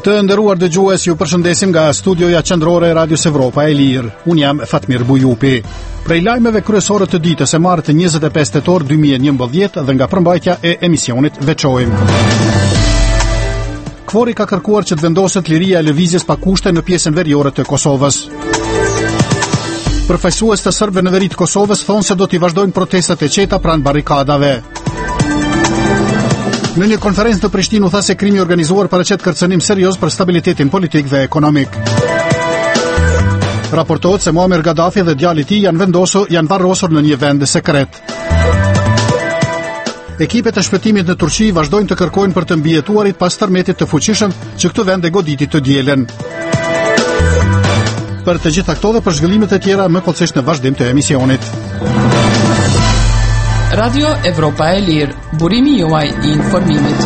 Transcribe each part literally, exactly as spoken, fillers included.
Të nderuar dëgjues, ju përshëndesim nga studioja qendrore e Radios Evropa e Lirë. Unë jam Fatmir Bujupi. Prej lajmeve kryesore të ditës e martë njëzet e pesë tetor dy mijë e njëmbëdhjetë dhe nga përmbajtja e emisionit veçojmë. Kvori ka kërkuar që të vendoset liria e lëvizjes pa kushte në pjesën veriore të Kosovës. Përfaqësues të serbëve në veri të Kosovës thonë se do t'i vazhdojnë protestat e qeta pranë barrikadave. Në një konferencë në Prishtinë u tha se krimi organizuar paraqet kërcënim serioz për stabilitetin politik dhe ekonomik. Raportohet se Muammar Gaddafi dhe djali i tij janë vendosur, janë varrosur në një vend sekret. Ekipet e shpëtimit në Turqi vazhdojnë të kërkojnë për të mbijetuarit pas tërmetit të fuqishëm që këtë vend e goditi të dielën. Për të gjitha këto dhe për zhvillimet e tjera më pothuajse në vazhdim të emisionit. Radio Evropa e Lirë, burimi juaj i informimit.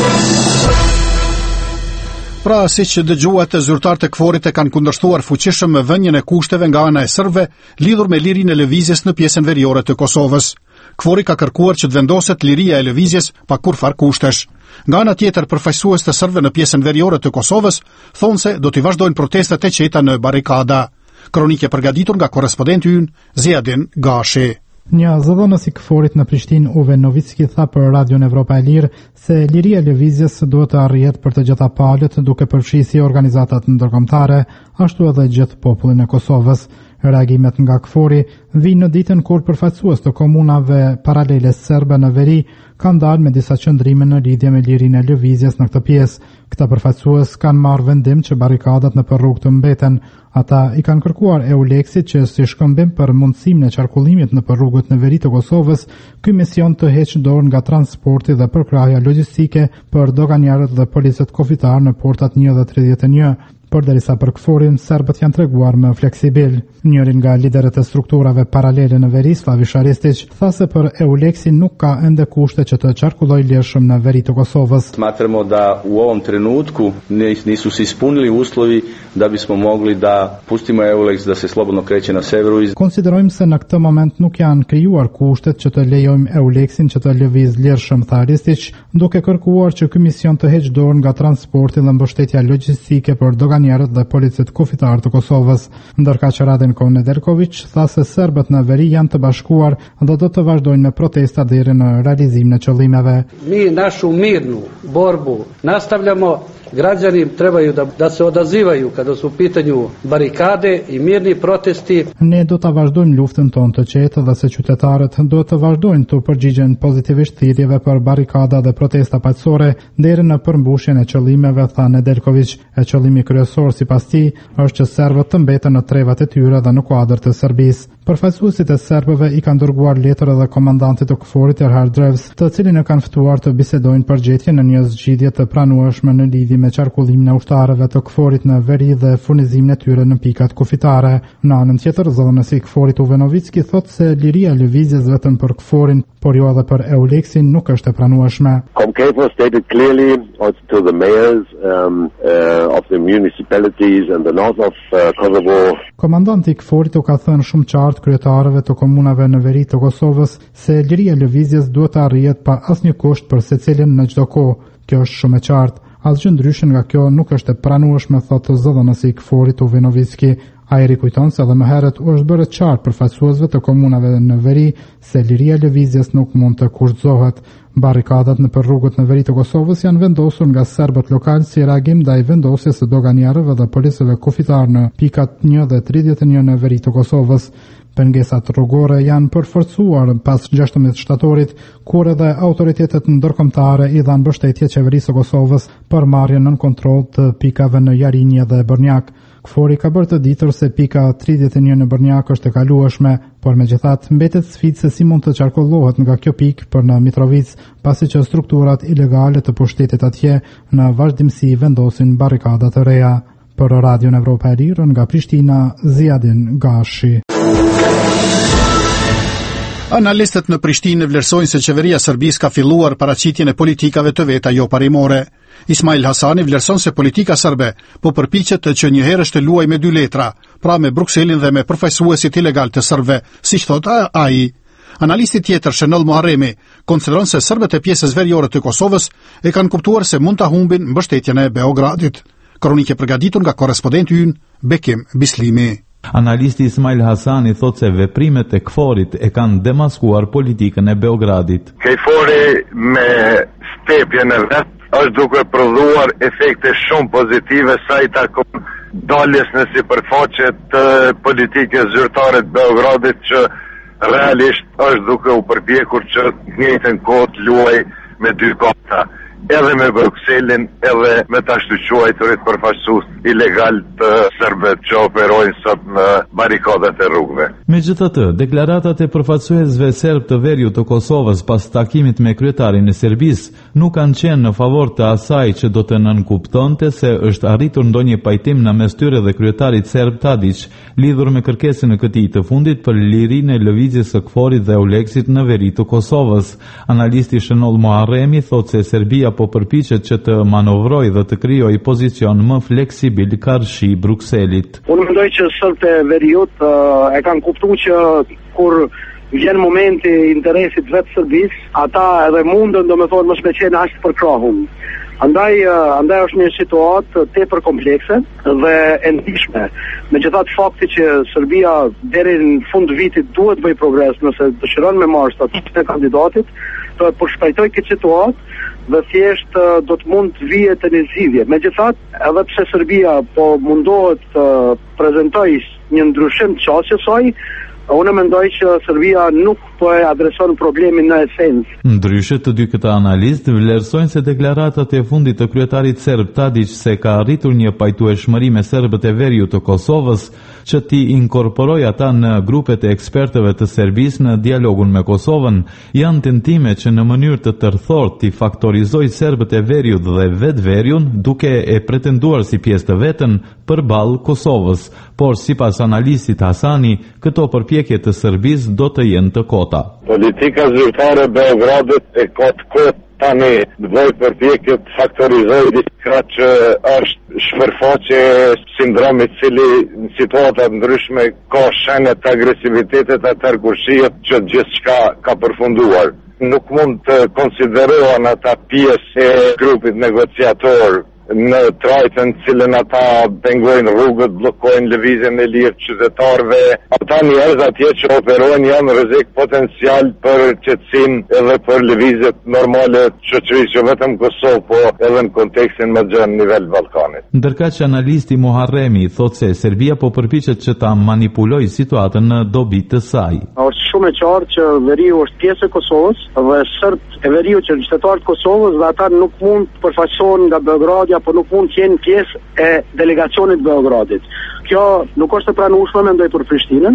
Pra, si që dëgjuat, zyrtarët e Kforit e kanë kundërshtuar fuqishëm me vënien e kushteve nga ana e serbëve lidhur me lirinë e lëvizjes në pjesën veriore të Kosovës. Kfori ka kërkuar që të vendoset liria e lëvizjes pa kurfar kushtesh. Nga ana tjetër, përfaqësues të serbëve në pjesën veriore të Kosovës thonë se do t'i vazhdojnë protestat e qeta në barrikada. Kronikë e përgatitur nga korrespondenti ynë Ziadin Gashi. Një zëdhënës i Kforit në Prishtinë, Uve Novicki, tha për Radion Evropa e Lirë se liria e lëvizjes duhet të arrihet për të gjitha palët, duke përfshirë si organizatat ndërkombëtare, ashtu edhe gjithë popullin e Kosovës. Reagimet nga Kfori vinë në ditën kur përfaqësues të komunave paralele serbe në veri kanë dalë me disa qëndrime në lidhje me lirinë e lëvizjes në këtë pjesë. Këta përfaqësues kanë marrë vendim që barrikadat në për rrugë të mbeten. Ata i kanë kërkuar EULEX-it që si shkëmbim për mundësimin e qarkullimit në për rrugët në veri të Kosovës, ky mision të heqë dorë nga transporti dhe përkrahja logjistike për doganjarët dhe policët kufitar në portat një dhe tridhjetë e një. Përderisa për Kforin, serbët janë treguar më fleksibil. Njërin nga liderët e strukturave paralele në veri, Slavish Aristic, tha se për EULEX-in nuk ka ende kushte që të qarkulloj lirshëm në veri të Kosovës. Smatramo da u ovom trenutku nisu se ispunili uslovi da bismo mogli da pustimo EULEX da se slobodno kreće na severu. Konsiderojmë se në këtë moment nuk janë krijuar kushtet që të lejojmë EULEX-in që të lëviz lirshëm, tha Aristic, duke kërkuar që ky mision të heqë dorë nga transporti dhe mbështetja logjistike për doganjarët dhe policët kufitar të Kosovës. Ndërka që Raden Nedeljković tha se serbët në veri janë të bashkuar dhe do të vazhdojnë me protesta deri në realizimin e qëllimeve. Mi našu mirnu borbu nastavljamo. Građani trebaju da, da se odazivaju kada su u pitanju barikade i mirni protesti. Ne do të vazhdojmë luftën tonë të qetë dhe se qytetarët do të vazhdojnë të përgjigjen pozitivisht thirrjeve për barikada dhe protesta paqësore deri në përmbushjen e qëllimeve, tha Nedeljković. E qëllimi kryesor sipas tij është që serbët të mbeten në trevat e tyre dhe në kuadër të Serbisë. Përfaqësuesit e serbëve i kanë dërguar letër edhe komandantit të Kforit Erhard Drevs, të cilin e kanë ftuar të bisedojnë për gjetjen në një zgjidhje të pranueshme në lidhje me qarkullimin e ushtarëve të Kforit në veri dhe furnizimin e tyre në pikat kufitare. Në anën tjetër, zëdhënësi i Kforit Uve Novicki thotë se liria e lëvizjes vetëm për Kforin, por jo edhe për EULEX-in nuk është e pranueshme. Komkevo stated clearly also to the mayors um, uh, of the municipalities and the north of uh, Kosovo. Komandanti i Kforit u ka thënë shumë qartë kryetarëve të komunave në veri të Kosovës se liria e lëvizjes duhet të arrihet pa asnjë kusht për secilin në çdo kohë. Kjo është shumë e qartë. Asgjë ndryshe nga kjo nuk është e pranueshme, thotë zëdhënësi i Kforit Uve Novicki. Ai rikujton se edhe më herët u është bërë qartë përfaqësuesve të komunave në veri se liria e lëvizjes nuk mund të kushtohet. Barrikadat në për rrugët në veri të Kosovës janë vendosur nga serbët lokalë si reagim ndaj vendosjes së doganjarëve dhe policëve kufitar në pikat një dhe tridhjetë e një në veri të Kosovës. Pengesat rrugore janë përforcuar pas gjashtëmbëdhjetë shtatorit, kur edhe autoritetet ndërkombëtare i dhanë mbështetje qeverisë së Kosovës për marrjen nën kontroll të pikave në Jarinje dhe Bërnjak. Kfori ka bërë të ditur se pika tridhjetë e një në Bërnjak është e kalueshme, por megjithatë mbetet sfidë se si mund të qarkullohet nga kjo pikë për në Mitrovic, pasi që strukturat ilegale të pushtetit atje në vazhdimsi vendosin barrikada të reja. Për Radion Evropa e Lirë nga Prishtina, Ziadin Gashi. Analistët në Prishtinë vlerësojnë se qeveria e Serbisë ka filluar paraqitjen e politikave të veta jo parimore. Ismail Hasani vlerëson se politika serbe po përpiqet të që një herësh të luajë me dy letra, pra me Brukselin dhe me përfaqësuesit ilegal të serbëve, siç thot ai. Analisti tjetër Shenol Muharremi konsideron se serbët e pjesës veriore të Kosovës e kanë kuptuar se mund ta humbin mbështetjen e Beogradit. Kronike përgatitur nga korrespondenti ynë Bekim Bislimi. Analisti Ismail Hasani thot se veprimet e KFOR-it e kanë demaskuar politikën e Beogradit. KFOR-i me stepjen e vet është duke prodhuar efekte shumë pozitive sa i takon daljes në sipërfaqe të politikës zyrtare të Beogradit, që realisht është duke u përpjekur që në njëjtën kohë të luajë me dy kota, edhe me Brukselin, edhe me të ashtu quajturit përfaqësues ilegal të serbëve që operojnë sot në barikadat e rrugëve. Megjithatë, deklaratat e përfaqësuesve serb të veriut të Kosovës pas takimit me kryetarin e Serbisë nuk kanë qenë në favor të asaj që do të nënkuptonte se është arritur ndonjë pajtim në mes tyre dhe kryetarit serb Tadić lidhur me kërkesën e këtij të fundit për lirinë e lëvizjes së KFOR-it dhe Euleksit në veri të Kosovës. Analisti Shënoll Muharremi thotë se Serbia po përpiqet që të manovroj dhe të krijojë pozicion më fleksibil karshi Brukselit. Unë mendoj që sërbët e veriut uh, e kanë kuptuar që kur vjen momenti i interesit vetë Serbis, ata edhe mundën domethënë mos me qenë as për krahun. Andaj, uh, andaj është një situatë tepër komplekse dhe e ndihshme. Megjithatë fakti që Serbia deri në fund vitit duhet bëj progres nëse dëshiron me marrë statusin e kandidatit, të përshpejtoj këtë situatë dhe thjesht uh, do të mund të vijë të një zgjidhje. Megjithatë, edhe pse Serbia po mundohet të uh, prezantojë një ndryshim të çështjes saj, unë mendoj që Serbia nuk po e adreson problemin në esencë. Ndryshe, të dy këta analistë vlerësojnë se deklaratat e fundit të kryetarit serb Tadić se ka arritur një pajtueshmëri me serbët e veriut të Kosovës që ti inkorporoj ata në grupet e ekspertëve të Serbisë në dialogun me Kosovën, janë tentime që në mënyrë të tërthort ti faktorizoj serbët e veriut dhe vetë veriun duke e pretenduar si pjesë të vetën përballë Kosovës, por sipas analistit Hasani, këto përpjekje të Serbisë do të jenë të kota. Politika zyrtare e Beogradit e ka të kotë tani të bëj përpjekje të faktorizoj diçka që është shpërfaqe sindromi i cili në situata të ndryshme ka shenjat të agresivitetit atëherë kur shihet që gjithçka ka përfunduar. Nuk mund të konsiderohen ata pjesë e grupit negociator në trajtën cilën ata pengojnë rrugët, blokojnë lëvizjen e lirë të qytetarëve. Ata njerëz atje që operojnë janë rrezik potencial për qetësinë edhe për lëvizjet normale të shoqërisë, jo vetëm Kosovë, po edhe në kontekstin më gjatë nivel Ballkanit. Ndërkaq analisti Muharremi thotë se Serbia po përpiqet që ta manipulojë situatën në dobi të saj. Është shumë e qartë që veriu është pjesë e Kosovës dhe serbët e veriut që janë qytetarë të Kosovës dhe ata nuk mund të përfaqësohen nga Beogradi apo nuk mund të jenë pjesë e delegacionit të Beogradit. Kjo nuk është e pranueshme mendoj për Prishtinën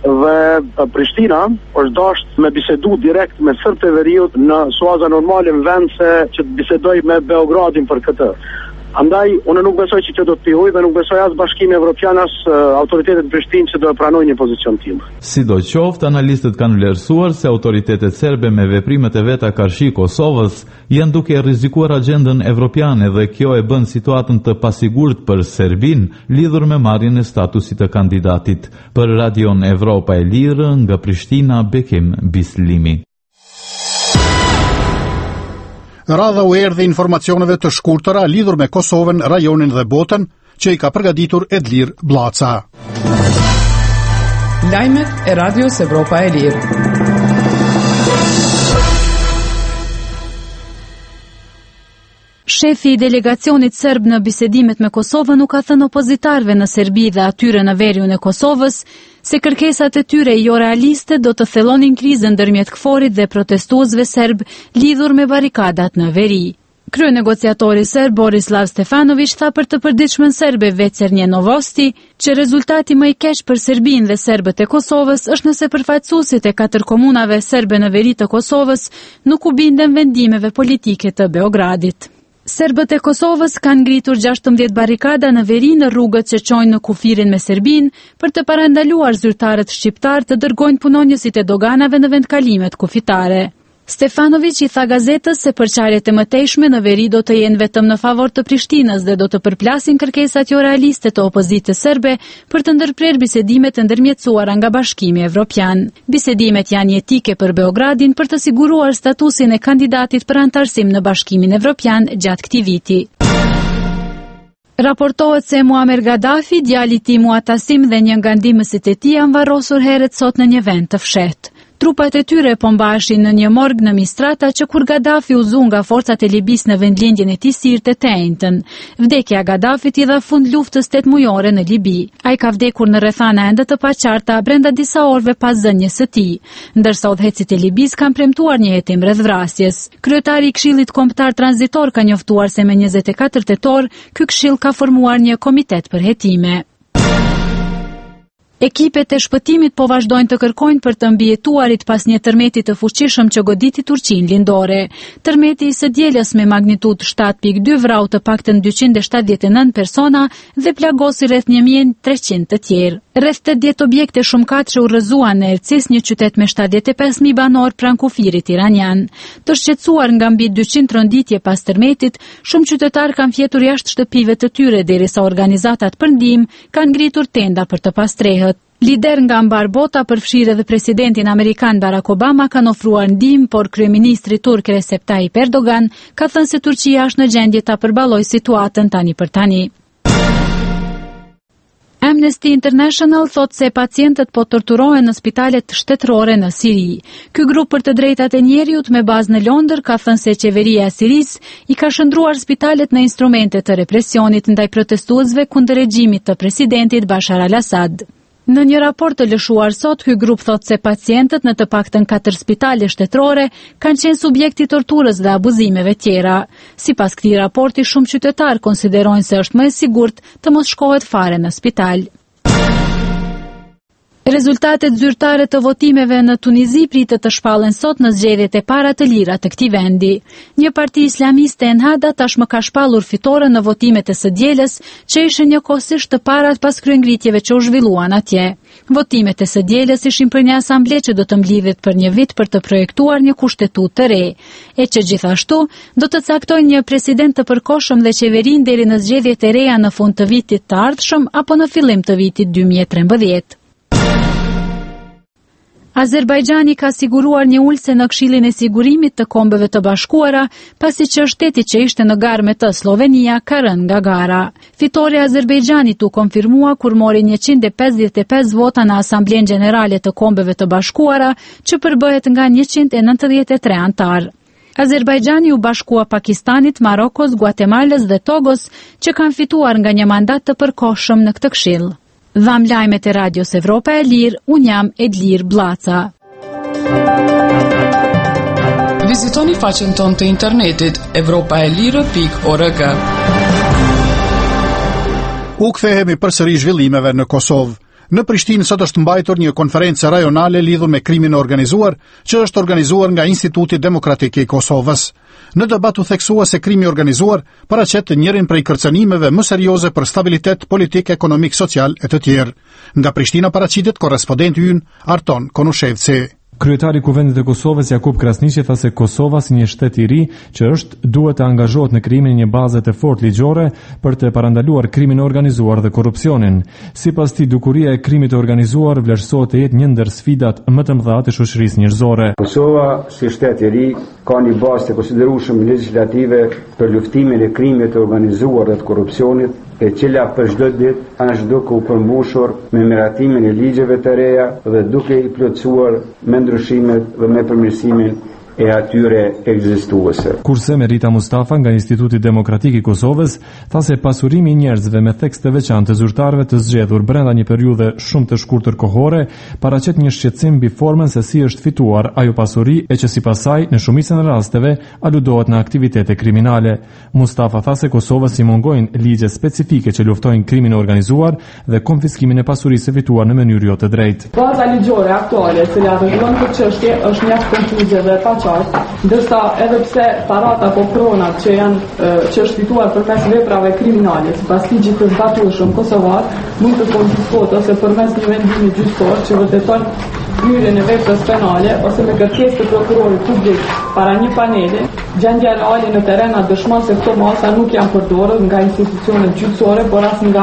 dhe Prishtina është dashur me bisedu direkt me serbët e veriut në suaza normale në vend se që të bisedoj me Beogradin për këtë. Andaj, unë nuk besoj që kjo do të pihoj dhe nuk besoj as Bashkimi Evropian as uh, autoritetet në Prishtinë që do të pranojnë një pozicion tim. Sidoqoftë, analistët kanë vlerësuar se autoritetet serbe me veprimet e veta karshi Kosovës janë duke rrezikuar agjendën evropiane dhe kjo e bën situatën të pasigurt për Serbinë lidhur me marrjen e statusit të kandidatit. Për Radion Evropa e Lirë nga Prishtina, Bekim Bislimi. Radha u erdhi informacioneve të shkurtëra lidhur me Kosovën, rajonin dhe botën, që i ka përgatitur Edlir Blaca. Lajmet e Radios Evropa e Lirë. Shefi i delegacionit serb në bisedimet me Kosovën nuk ka thënë opozitarëve në Serbi dhe atyre në veriun e Kosovës se kërkesat e tyre jo realiste do të thellonin krizën ndërmjet KFOR-it dhe protestuesve serb lidhur me barikadat në veri. Kryenegociatori serb Borislav Stefanović tha për të përditshmën serbe Vecernie Novosti që rezultati më i keq për Serbinë dhe serbët e Kosovës është nëse përfaqësuesit e katër komunave serbe në veri të Kosovës nuk u binden vendimeve politike të Beogradit. Serbët e Kosovës kanë ngritur gjashtëmbëdhjetë barikada në veri në rrugët që çojnë në kufirin me Serbinë për të parandaluar zyrtarët shqiptar të dërgojnë punonjësit e doganave në vendkalimet kufitare. Stefanović i tha gazetës se përçarjet e mëtejshme në veri do të jenë vetëm në favor të Prishtinës dhe do të përplasin kërkesat jo realiste të opozitës serbe për të ndërprerë bisedimet e ndërmjetësuara nga Bashkimi Evropian. Bisedimet janë jetike për Beogradin për të siguruar statusin e kandidatit për antarësim në Bashkimin Evropian gjatë këtij viti. Raportohet se Muammar Gaddafi, djali i tij Muatasim dhe një nga ndihmësit e tij janë varrosur herët sot në një vend të fshehtë. Trupat e tyre po mbaheshin në një morg në Misrata që kur Gaddafi u zu nga forcat e Libis në vendlindjen e tij sirte të enjtën. Vdekja e Gaddafit i dha fund luftës tetëmujore në Libi. Ai ka vdekur në rrethana ende të paqarta brenda disa orëve pas zënjes së tij, ndërsa udhëhecit e Libis kanë premtuar një hetim rreth vrasjes. Kryetari i Këshillit Kombëtar Tranzitor ka njoftuar se me njëzet e katër tetor ky këshill ka formuar një komitet për hetime. Ekipet e shpëtimit po vazhdojnë të kërkojnë për të mbijetuarit pas një tërmeti të fuqishëm që goditi Turqinë lindore. Tërmeti i së dielës me magnitudë shtat pikë dy vrau të paktën dyqind e shtatëdhjetë e nëntë persona dhe plagosi rreth një mijë e treqind të tjerë. Rreth tetëdhjetë objekte shumëkatëshe u rrëzuan në Ercis, një qytet me shtatëdhjetë e pesë mijë banor pranë kufirit iranian. Të shqetësuar nga mbi dyqind tronditje pas tërmetit, shumë qytetarë kanë fjetur jashtë shtëpive të tyre derisa organizatat për ndihmë kanë ngritur tenda për të pastrehë. Lider nga mbar bota, përfshirë edhe presidentin amerikan Barack Obama, kanë ofruar ndihmë, por kryeministri turk Recep Tayyip Erdogan ka thënë se Turqia është në gjendje ta përballojë situatën tani për tani. Amnesty International thot se pacientët po torturohen në spitalet shtetërore në Siri. Ky grup për të drejtat e njeriut me bazë në Londër ka thënë se qeveria e Sirisë i ka shndruar spitalet në instrumente të represionit ndaj protestuesve kundër regjimit të presidentit Bashar al-Assad. Në një raport të lëshuar sot, ky grup thot se pacientët në të paktën katër spitale shtetërore kanë qenë subjekti torturës dhe abuzimeve tjera. Sipas këtij raporti, shumë qytetarë konsiderojnë se është më e sigurt të mos shkohet fare në spital. Rezultatet zyrtare të votimeve në Tunizi pritet të shpallen sot në zgjedhjet e para të lira të këtij vendi. Një parti islamiste Ennahda tashmë ka shpallur fitore në votimet e së dielës, që ishin njëkohësisht të parat pas kryengritjeve që u zhvilluan atje. Votimet e së dielës ishin për një asamble që do të mblidhet për një vit për të projektuar një kushtetutë të re, e që gjithashtu do të caktojnë një president të përkohshëm dhe qeverinë deri në zgjedhjet e reja në fund të vitit të ardhshëm apo në fillim të vitit dy mijë e trembëdhjetë. Azerbajxhani ka siguruar një ulse në Këshillin e Sigurimit të Kombeve të Bashkuara, pasi që shteti që ishte në garë me të, Slovenia, ka rënë nga gara. Fitore e Azerbajxhanit u konfirmua kur mori njëqind e pesëdhjetë e pesë vota në Asamblenë Gjenerale të Kombeve të Bashkuara, që përbëhet nga njëqind e nëntëdhjetë e tre antar. Azerbajxhani u bashkua Pakistanit, Marokos, Guatemalës dhe Togos, që kanë fituar nga një mandat të përkohshëm në këtë këshill. Dham lajmet e Radios Evropa e Lirë, unë jam Edlir Blaca. Vizitoni faqen tonë të internetit evropaelire pikë org. U kthehemi përsëri zhvillimeve në Kosovë. Në Prishtinë sot është mbajtur një konferencë rajonale lidhur me krimin e organizuar, që është organizuar nga Instituti Demokratik i Kosovës. Në debat u theksua se krimi i organizuar paraqet njërin prej kërcënimeve më serioze për stabilitet politik, ekonomik, social e të tjerë. Nga Prishtina paraqitet korrespondenti ynë Arton Konushevci. Kryetari i Kuvendit të Kosovës Jakub Krasniqi tha se Kosova si një shtet i ri që është duhet të angazhohet në krijimin e një baze të fortë ligjore për të parandaluar krimin e organizuar dhe korrupsionin. Sipas tij, dukuria e krimit të organizuar vlerësohet të jetë një ndër sfidat më të mëdha të shoqërisë njerëzore. Kosova si shtet i ri ka një bazë të konsiderueshme legislative për luftimin e krimit të organizuar dhe të korrupsionit, e cila për çdo ditë është duke u përmbushur me miratimin e ligjeve të reja dhe duke i plotësuar me ndryshimet dhe me përmirësimin e atyre ekzistuese. Kurse Merita Mustafa nga Instituti Demokratik i Kosovës tha se pasurimi i njerëzve me theks të veçantë të zyrtarëve të zgjedhur brenda një periudhe shumë të shkurtër kohore paraqet një shqetësim mbi formën se si është fituar ajo pasuri e që sipas saj në shumicën e rasteve aludohet në aktivitete kriminale. Mustafa tha se Kosovës i mungojnë ligje specifike që luftojnë krimin e organizuar dhe konfiskimin e pasurisë fituar në mënyrë jo të drejtë. Baza ligjore aktuale e cila rregullon këtë çështje është mjaft konfuze dhe pa ndërsa edhe pse parata apo pronat që janë që është fituar përmes veprave kriminale sipas ligjit të zbatueshëm kosovar mund të konfiskohet ose përmes një vendimi gjyqësor që vërteton hyrjen e veprës penale ose me kërkesë të prokurorit publik para një paneli, gjendja reale në terren na dëshmon se këto masa nuk janë përdorur nga institucionet gjyqësore, por as nga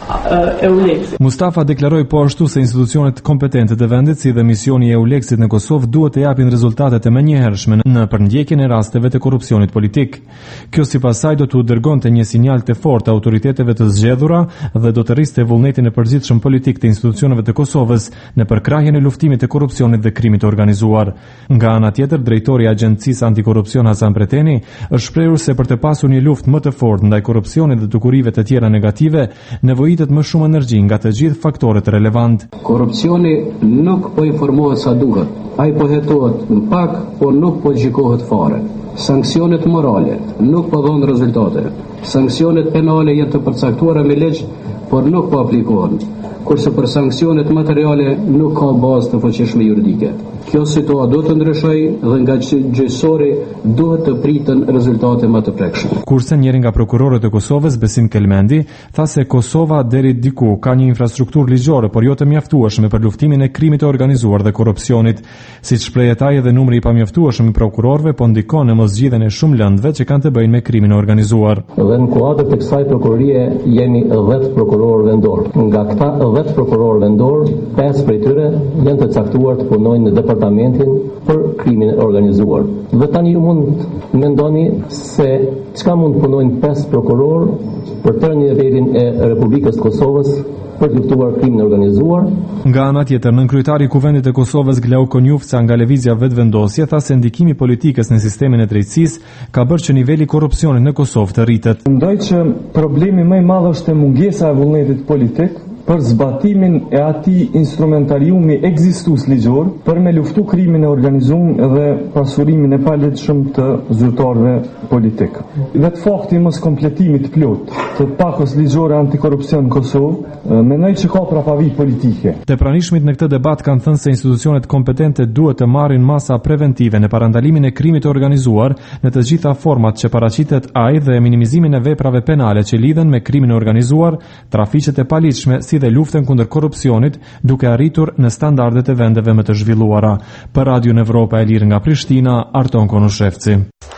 EULEX-it. Mustafa deklaroi po ashtu se institucionet kompetente të vendit si dhe misioni i EULEX-it në Kosovë duhet të japin rezultatet e menjëhershme në përndjekjen e rasteve të korrupsionit politik. Kjo sipas saj do t'u dërgonte një sinjal të fortë autoriteteve të zgjedhura dhe do të rriste vullnetin e përgjithshëm politik të institucioneve të Kosovës në përkrahjen e luftimit të korrupsionit dhe krimit të organizuar. Nga ana tjetër, drejtori i Agjencisë Antikorrupsion Hasan Preteni është shprehur se për të pasur një luftë më të fortë ndaj korrupsionit dhe dukurive të tjera negative, nevojitet më shumë energji nga të gjithë faktorët relevant. Korrupsioni nuk po informohet sa duhet. Ai po hetohet në pak, por nuk po gjikohet fare. Sanksionet morale nuk po dhon rezultate. Sanksionet penale janë të përcaktuara me ligj, por nuk po aplikohen. Kurse për sanksionet materiale nuk ka bazë të fuqishme juridike. Kjo situatë do të ndryshojë dhe nga gjyqësori duhet të pritën rezultate më të prekshme. Kurse njëri nga prokurorët e Kosovës, Besim Kelmendi, tha se Kosova deri diku ka një infrastrukturë ligjore, por jo të mjaftueshme për luftimin e krimit të organizuar dhe korrupsionit. Siç shprehet ai, edhe numri i pamjaftueshëm i prokurorëve po ndikon në mosgjidhjen e shumë lëndëve që kanë të bëjnë me krimin e organizuar. Dhe në kuadër të kësaj prokurorie jemi dhjetë prokurorë vendor. Nga këta dhjetë prokurorë vendor, pesë prej tyre janë të caktuar të punojnë në departamentin për krimin e organizuar. Dhe tani ju mund mendoni se çka mund punojnë pesë prokurorë për tërë nivelin e Republikës të Kosovës për të luftuar krimin e organizuar. Nga ana tjetër, nënkryetari i Kuvendit të Kosovës Glauko Njufca nga lëvizja Vetvendosje tha se ndikimi i politikës në sistemin e drejtësisë ka bërë që niveli i korrupsionit në Kosovë të rritet. Mendoj që problemi më i madh është mungesa e vullnetit politik për zbatimin e atij instrumentariumi ekzistues ligjor për me luftu krimin e organizuar dhe pasurimin e palegjshëm të zyrtarëve politik. Vetë fakti i mos kompletimit plot të pakos ligjore antikorrupsion në Kosovë, mendoj që ka prapavi politike. Të pranishmit në këtë debat kanë thënë se institucionet kompetente duhet të marrin masa preventive në parandalimin e krimit të organizuar në të gjitha format që paraqitet ai dhe minimizimin e veprave penale që lidhen me krimin e organizuar, trafiqet e paligjshme si dhe luftën kundër korrupsionit, duke arritur në standardet e vendeve më të zhvilluara. Për Radion Evropa e Lirë nga Prishtina, Arton Konushevci.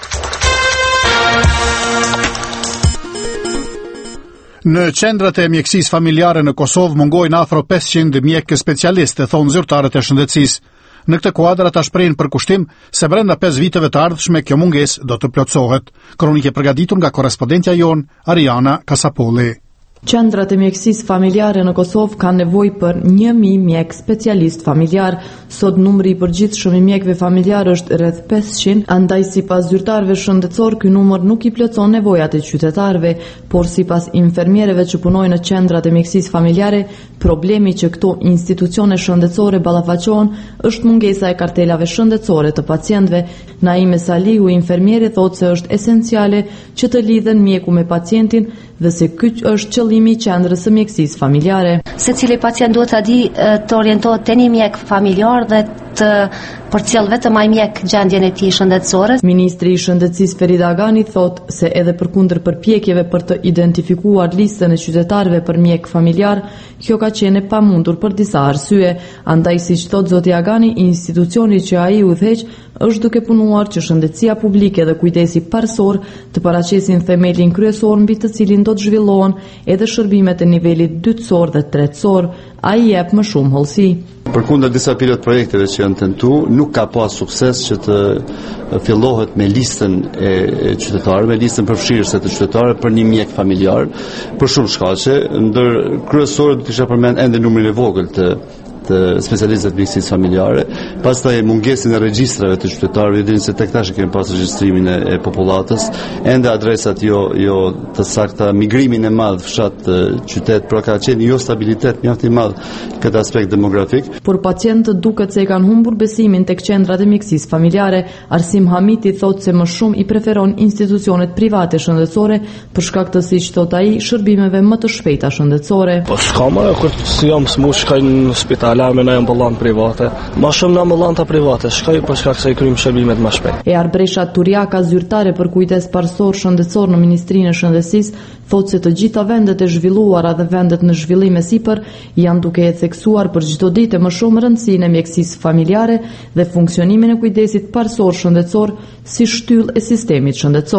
Në qendrat e mjekësisë familjare në Kosovë mungojnë afro pesëqind mjekë specialistë, thonë zyrtarët e shëndetësisë. Në këtë kuadër ata shprehin përkushtim se brenda pesë viteve të ardhshme kjo mungesë do të plotësohet. Kronikë e përgatitur nga korrespondentja jon Ariana Kasapolli. Qendrat e mjekësisë familjare në Kosovë kanë nevojë për një mijë mjek specialist familjar. Sot numri i përgjithshëm i mjekëve familjar është rreth pesëqind, andaj sipas zyrtarëve shëndetësor ky numër nuk i plotëson nevojat e qytetarëve, por sipas infermierëve që punojnë në qendrat e mjekësisë familjare, problemi që këto institucione shëndetësore ballafaqohen është mungesa e kartelave shëndetësore të pacientëve. Naime Salihu, infermieri, thotë se është esenciale që të lidhen mjeku me pacientin dhe se ky është qëllimi i qendrës së mjekësisë familjare. Secili pacient duhet ta di të orientohet te një mjek familjar dhe të përcjell vetëm ai mjek gjendjen e tij shëndetësore. Ministri i Shëndetësisë Ferida Agani thotë se edhe përkundër përpjekjeve për të identifikuar listën e qytetarëve për mjek familjar, kjo ka qenë e pamundur për disa arsye. Andaj, siç thotë zoti Agani, institucioni që ai udhëheq është duke punuar që shëndetësia publike dhe kujdesi parësor të paraqesin themelin kryesor mbi të cilin do të zhvillohen edhe shërbimet e nivelit dytësor dhe tretësor. Ai jep më shumë hollësi. Përkundër disa pilot projekteve që janë tentuar, nuk ka pas sukses që të fillohet me listën e qytetarëve, listën përfshirëse të qytetarëve për një mjek familjar, për shumë shkaqe, ndër kryesorët do të kisha përmend ende numrin e vogël të të specialistëve të mjekësisë familjare, pastaj mungesën e regjistrave të qytetarëve, dini se tek tash kemi pas regjistrimin e, e popullatës, ende adresat jo jo të sakta, migrimin e madh fshat qytet, pra ka qenë jo stabilitet mjaft i madh këtë aspekt demografik. Por pacientët duket se e kanë humbur besimin tek qendrat e mjekësisë familjare. Arsim Hamiti thotë se më shumë i preferon institucionet private shëndetësore për shkak të, siç thot ai, shërbimeve më të shpejta shëndetësore. Po s'ka më kur si jam smush shkoj në spital me në ambulant private. Ma shumë në ambulanta private, shkoj për shkak se i kryjm shërbimet më shpejt. E Arbresha Turiaka, zyrtare për kujdes parësor shëndetësor në Ministrinë e Shëndetësisë, thotë se të gjitha vendet e zhvilluara dhe vendet në zhvillim e sipër janë duke e theksuar për çdo ditë më shumë rëndësinë e mjekësisë familjare dhe funksionimin e kujdesit parësor shëndetësor si shtyllë e sistemit shëndetësor.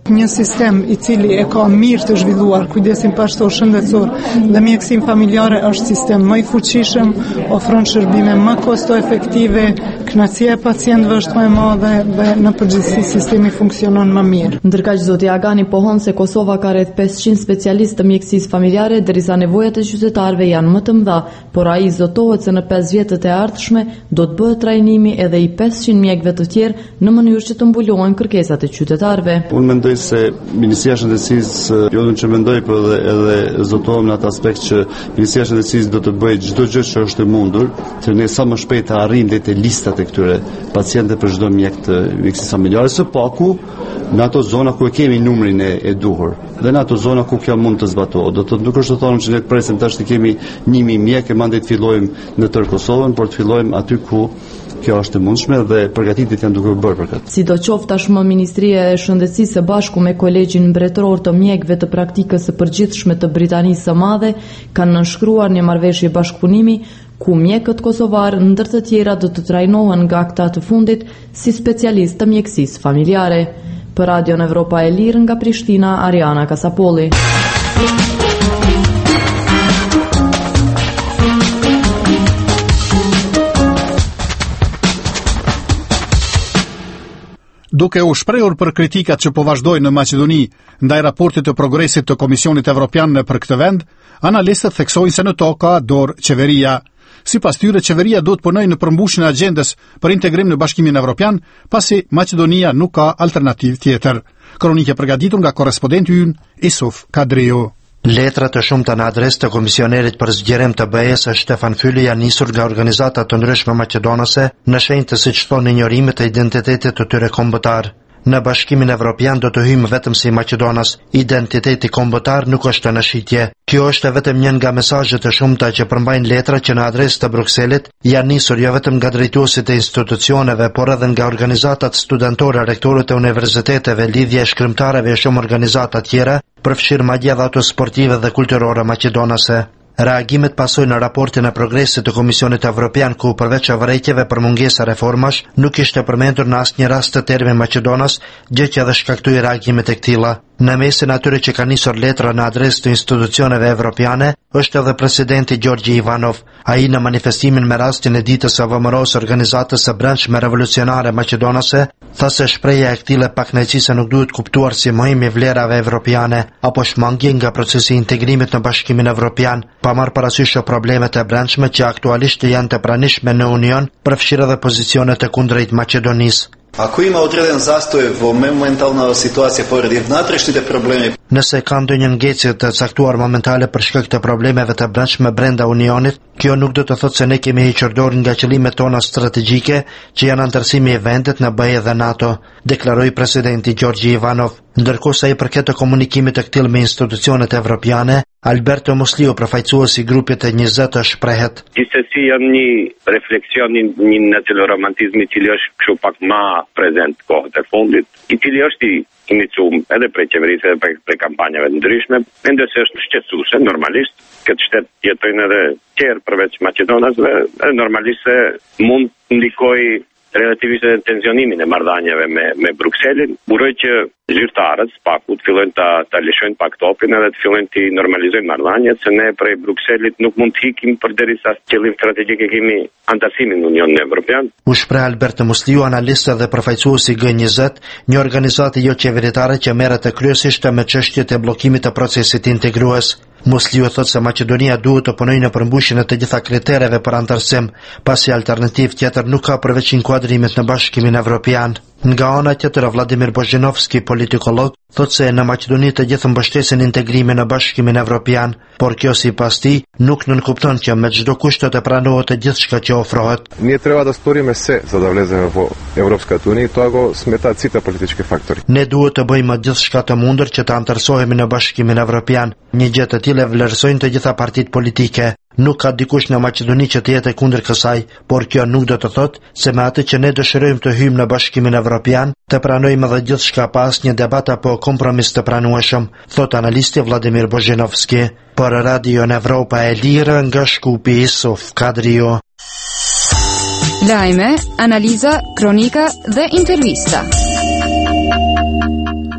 Një sistem i cili e ka mirë të zhvilluar kujdesin pashtor shëndetësor dhe mjekësinë familjare është sistem më i fuqishëm, ofron shërbime më kosto efektive, kënaqësia e pacientëve është më e madhe dhe në përgjithësi sistemi funksionon më mirë. Ndërkaq zoti Agani pohon se Kosova ka rreth pesëqind specialistë të mjekësisë familjare, derisa nevojat e qytetarëve janë më të mëdha, por ai zotohet se në pesë vjetët e ardhshme do të bëhet trajnimi edhe i pesëqind mjekëve të tjerë në mënyrë që të mbulohen kërkesat e qytetarëve. Unë mendoj se Ministria e Shëndetësisë, jo vetëm që mendoj, por edhe, edhe zotohem në atë aspekt që Ministria e Shëndetësisë do të bëjë çdo gjë që është e mundur, që ne sa më shpejt të arrijmë dhe të listat e këtyre pacientëve për çdo mjek të mjekësisë familjare, së paku në ato zona ku e kemi numrin e, e duhur dhe në ato zona ku kjo mund të zbatohet. Do të nuk është të thonë që ne presim tash të kemi një mijë mjekë e mandej të fillojmë në tërë Kosovën, por të fillojmë aty ku kjo është e mundshme dhe përgatitjet janë duke u bërë për këtë. Sidoqoftë tashmë Ministria e Shëndetësisë së bashku me Kolegjin Mbretëror të Mjekëve të Praktikës së Përgjithshme të Britanisë së Madhe kanë nënshkruar një marrëveshje bashkëpunimi ku mjekët kosovarë ndër të tjera do të trajnohen nga këta të fundit si specialistë të mjekësisë familjare. Për Radion Evropa e Lirë nga Prishtina, Ariana Kasapolli. Duke u shprehur për kritikat që po vazhdojnë në Maqedoni ndaj raportit të progresit të Komisionit Evropian për këtë vend, analistët theksojnë se në to ka dorë qeveria. Sipas tyre, qeveria duhet punojë në përmbushjen e agjendës për integrim në Bashkimin Evropian, pasi Maqedonia nuk ka alternativë tjetër. Kronike përgatitur nga korrespondenti ynë Isuf Kadriu. Letra të shumta në adresë të komisionerit për zgjerim të B E-s Stefan Fyli janë nisur nga organizata të ndryshme maqedonase në shenjë të siç thonë injorimit të identitetit të tyre kombëtar. Në Bashkimin Evropian do të hyjmë vetëm si Maqedonas. Identiteti kombëtar nuk është në shitje. Kjo është vetëm një nga mesazhet e shumta që përmbajnë letra që në adresë të Brukselit janë nisur jo vetëm nga drejtuesit e institucioneve, por edhe nga organizatat studentore, rektorët e universiteteve, lidhje shkrimtarëve e shumë organizata tjera, përfshirë madje edhe ato sportive dhe kulturore maqedonase. Reagimet pasojnë në raportin e progresit të Komisionit Evropian ku përveç vërejtjeve për mungesa reformash nuk ishte përmendur në asnjë rast të termi Maqedonas, gjë që edhe shkaktoi reagimet e këtilla. Në mesin atyre që kanë nisur letra në adresë të institucioneve evropiane është edhe presidenti Gjorgji Ivanov. Ai në manifestimin me rastin e ditës së vëmëros organizatës së brendshme revolucionare maqedonase tha se shprehja e këtij pakënaqësie nuk duhet kuptuar si mohim i vlerave evropiane apo shmangje nga procesi i integrimit në Bashkimin Evropian, pa marrë parasysh problemet e brendshme që aktualisht janë të pranishme në Union, përfshirë edhe pozicionet e kundrejt Maqedonisë. Ako ima određen zastoj v momentalna situacija pored vnatrešните problemi. Nëse ka ndonjë ngecje të caktuar momentale për shkak të problemeve të brendshme brenda Unionit, kjo nuk do të thotë se ne kemi hequr dorë nga qëllimet tona strategjike që janë anëtarësimi i vendit në B E dhe NATO, deklaroi presidenti Gjorgji Ivanov. Ndërkohë sa i përket të komunikimit të këtij me institucionet evropiane, Alberto Musliu, përfaqësuesi i grupit e njëzet, shprehet. Gjithsesi janë një refleksion, një nacionalromantizmi i cili është kështu pak më prezent kohët e fundit, i cili është i iniciuar edhe prej qeverisë edhe prej, prej kampanjave të ndryshme, mendoj se është shqetësuese normalisht. Këtë shtet jetojnë edhe tjerë përveç Maqedonasve, edhe normalisht se mund të ndikojë relativisht edhe tensionimin e marrëdhënieve me me Brukselin. Uroj që zyrtarët paku të fillojnë ta ta lëshojnë pak topin edhe të fillojnë të normalizojnë marrëdhëniet, se ne prej Brukselit nuk mund të ikim përderisa qëllim strategjik e kemi anëtarësimin në Unionin Evropian. U shpreh Albert Musliu, analist dhe përfaqësuesi i G njëzet, një organizatë jo qeveritare që merret kryesisht me çështjet e bllokimit të procesit integrues. Musliu thotë se Maqedonia duhet të punojë në përmbushjen e të gjitha kritereve për anëtarësim, pasi alternativë tjetër nuk ka përveç inkuadrimit në Bashkimin Evropian. Nga ana tjetër, Vladimir Bozhinovski, politikolog, thotë se në Maqedoni të gjithë mbështesin integrimin në Bashkimin Evropian, por kjo sipas tij nuk nënkupton që me çdo kusht të pranohet gjithçka që ofrohet. Ние трябва да сториме се за да влеземе во Европската унија и тоа го сметаат сите политички фактори. Ne duhet të bëjmë gjithçka të mundur që të anëtarësohemi në Bashkimin Evropian. Një gjë të tillë vlerësojnë të gjitha partitë politike. Nuk ka dikush në Maqedoni që të jetë kundër kësaj, por kjo nuk do të thotë se me atë që ne dëshirojmë të hyjmë në Bashkimin Evropian, të pranojmë edhe gjithçka pas një debat apo kompromis të pranueshëm, thot analisti Vladimir Bozhinovski. Për Radio Evropa e Lirë nga Shkupi, Isuf Kadriu. Lajme, analiza, kronika dhe intervista.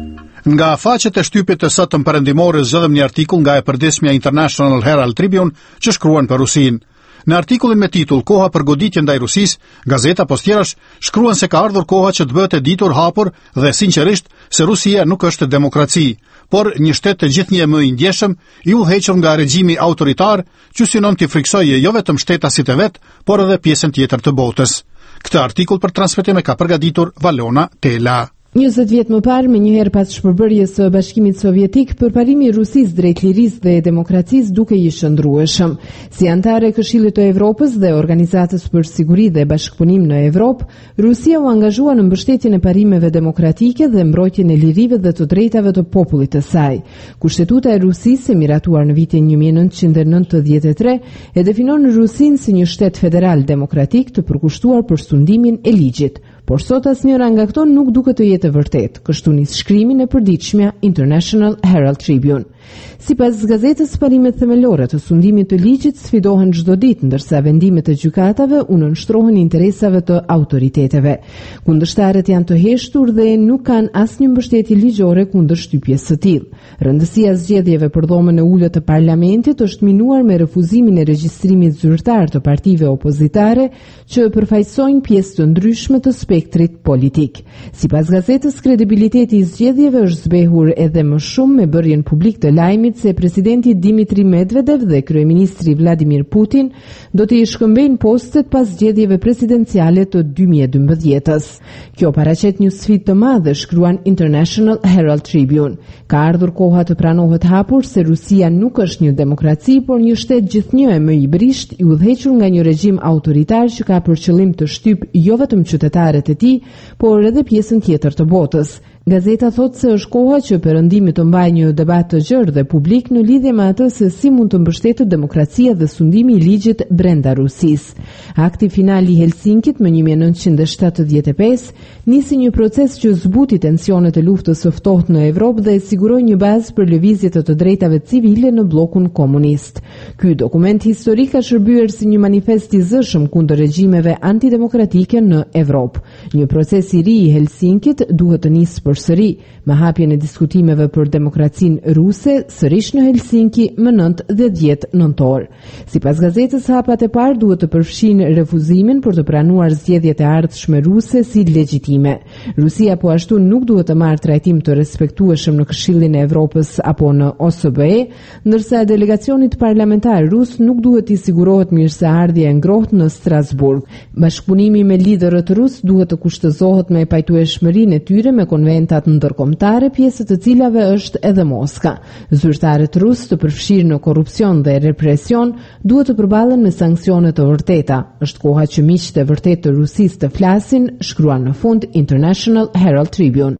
Nga faqet e shtypit të sotëm perëndimore zgjedhëm një artikull nga e përditshmja International Herald Tribune që shkruan për Rusinë. Në artikullin me titull Koha për goditje ndaj Rusisë, gazeta pas tjerash shkruan se ka ardhur koha që të bëhet e ditur hapur dhe sinqerisht se Rusia nuk është demokraci, por një shtet të gjithnjë më i ndjeshëm, i udhëhequr nga regjimi autoritar, që synon të friksojë jo vetëm shtetasit e vet, por edhe pjesën tjetër të botës. Këtë artikull për transmetim e ka përgatitur Valona Tela. njëzet vjet më parë, me njëherë pas shpërbërjes së Bashkimit Sovjetik, përparimi i Rusisë drejt lirisë dhe demokracisë duke i shndrueshëm. Si antare e Këshillit të Evropës dhe Organizatës për Siguri dhe Bashkëpunim në Evropë, Rusia u angazhua në mbështetjen e parimeve demokratike dhe mbrojtjen e lirive dhe të drejtave të popullit të saj. Kushtetuta e Rusisë, e miratuar në vitin një mijë e nëntëqind e nëntëdhjetë e tre, e definon Rusinë si një shtet federal demokratik të përkushtuar për sundimin e ligjit. Por sot asnjëra nga këto nuk duket të jetë e vërtetë, kështu nis shkrimin e përditshmja International Herald Tribune. Sipas gazetës, parimet themelore të sundimit të ligjit sfidohen çdo ditë, ndërsa vendimet e gjykatave u nënshtrohen interesave të autoriteteve. Kundërshtarët janë të heshtur dhe nuk kanë asnjë mbështetje ligjore kundër shtypjes së tillë. Rëndësia e zgjedhjeve për dhomën e ulët të parlamentit është minuar me refuzimin e regjistrimit zyrtar të partive opozitare që përfaqësojnë pjesë të ndryshme të spektrit politik. Sipas gazetës, kredibiliteti i zgjedhjeve është zbehur edhe më shumë me bërjen publik të lajmit se presidenti Dimitri Medvedev dhe kryeministri Vladimir Putin do të i shkëmbejnë postet pas zgjedhjeve presidenciale të dy mijë e dymbëdhjetës. Kjo paraqet një sfidë të madhe, shkruan International Herald Tribune. Ka ardhur koha të pranohet hapur se Rusia nuk është një demokraci, por një shtet gjithnjë e më i brisht, i udhëhequr nga një regjim autoritar që ka për qëllim të shtyp jo vetëm qytetarët e tij, por edhe pjesën tjetër të botës. Gazeta thot se është koha që Perëndimi të mbajë një debat të gjerë dhe publik në lidhje me atë se si mund të mbështetet demokracia dhe sundimi i ligjit brenda Rusisë. Akti final i Helsinkit më një mijë e nëntëqind e shtatëdhjetë e pesë nisi një proces që zbuti tensionet e luftës së ftohtë në Evropë dhe siguroi një bazë për lëvizje të të drejtave civile në bllokun komunist. Ky dokument historik ka shërbyer si një manifest i zëshëm kundër regjimeve antidemokratike në Evropë. Një proces i ri i Helsinkit duhet të nisë përsëri, me hapjen e diskutimeve për demokracinë ruse, sërish në Helsinki më nëntë dhe dhjetë nëntor. Sipas gazetës, hapat e parë duhet të përfshinë refuzimin për të pranuar zgjedhjet e ardhshme ruse si legjitime. Rusia po ashtu nuk duhet të marrë trajtim të respektueshëm në Këshillin e Evropës apo në O S B E, ndërsa delegacionit parlamentar rus nuk duhet t'i sigurohet mirëseardhje e ngrohtë në Strasburg. Bashkëpunimi me liderët rus duhet të kushtëzohet me pajtueshmërinë e tyre me konventat ndërkombëtare, pjesë të cilave është edhe Moska. Zyrtarët rus të përfshirë në korrupsion dhe represion duhet të përballen me sanksione të vërteta. Është koha që miqtë e vërtetë të Rusisë të flasin, shkruan në fund International Herald Tribune.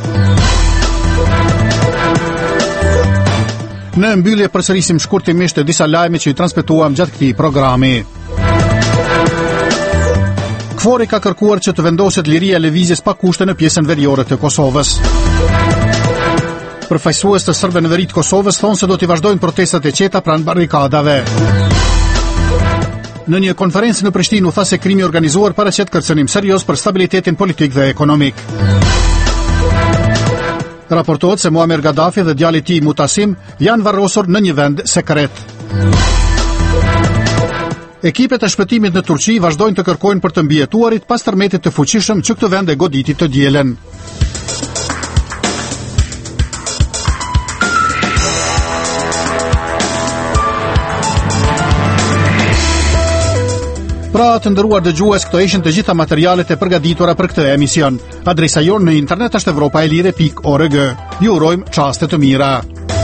Në mbyllje përsërisim shkurtimisht disa lajme që i transmetuam gjatë këtij programi. Kvori ka kërkuar që të vendoset liria e lëvizjes pa kushte në pjesën veriore të Kosovës. Përfaqësues të serbëve në veri të Kosovës thonë se do t'i vazhdojnë protestat e qeta pranë barrikadave. Në një konferencë në Prishtinë u tha se krimi organizuar paraqet kërcënim serioz për stabilitetin politik dhe ekonomik. Raportohet se Muammar Gaddafi dhe djali i tij Mutasim janë varrosur në një vend sekret. Ekipet e shpëtimit në Turqi vazhdojnë të kërkojnë për të mbijetuarit pas tërmetit të fuqishëm që këtë vend e goditi të dielen. Pra të ndëruar dëgjues, këto ishin të gjitha materialet e përgatitura për këtë emision. Adresa jonë në internet është evropaelire pikë org. Ju urojmë çaste të mira.